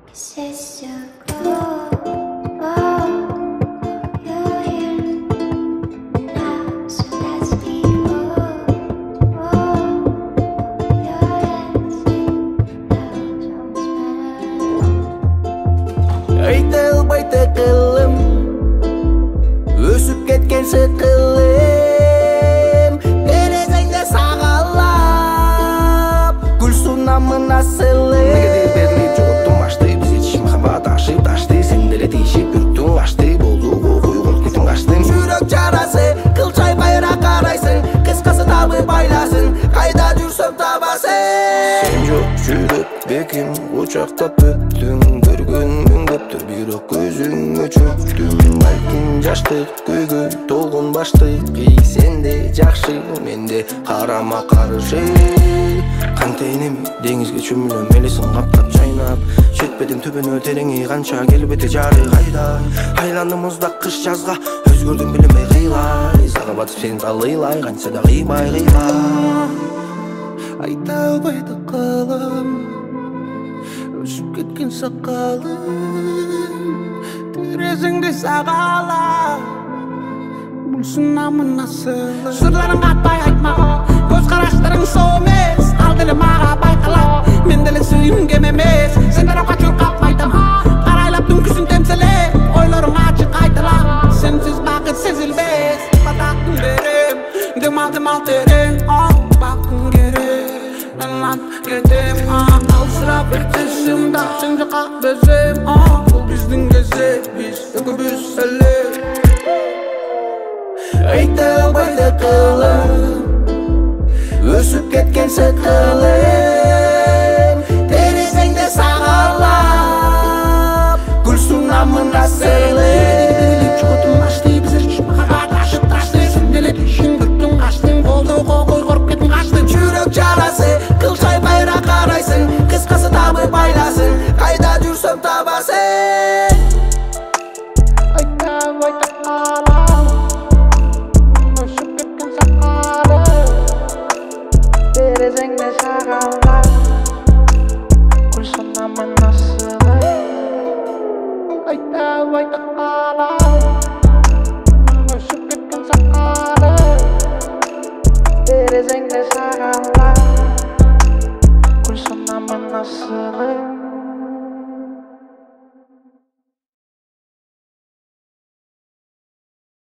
Ayta alбай тыкылым, өсүп кеткен сыкылым. Терезеңде сагалап, гүл сунамын асылым. Негеде берилип жоғоттум ашты, биз ичиш махаббат ашып ташты. Сен деле тиешип бүрктүң ашты, болду койгон күтүң аштың. Жүрөк жарасы, кылчай байра карайсың, кыскасы табы байласын, кайда жүрсөм табасың. Сен жок жүрөк беким, кучактап өттүң, көргөнүң көптүр, бирок көзүң өчүктүң. Балким жаштык көйгөй толгон баштык, сенде жакшы, менде карама каршы. Кантейнем деңизге чөмүлөм, элесин каптап чайнап, жетпедим түбүнө тереңи канча келбети жары кайда. Айландым муздак кыш жазга, өзгөрдүм билинбей кыйлай, сага батып сени талыйлай, канча да кыймай. Айта албай тыкылым, өсүп кеткен сакалым. Терезеңде сагалап, гүл сунамын асылым. Сырларың катпай айтма, көз караштарың соо эмес. Ал деле мага байкалап, мен деле сүйүм кем эмес. Сен тарапка чуркап айтам, карайлап түнкүсүн темселеп, ойлоруң ачык айтылам. Сенсиз бакыт сезилбес, батактын берем, дымал терең, бакын керек. Мен лап кетем, алсырап өтесимда, сен жака безем. Бул биздин кезек, биз экөөбүз эле. Айта албай тыкылым, өсүп кеткен сыкылым. Терезеңде сагалап, гүл сунамын асылым.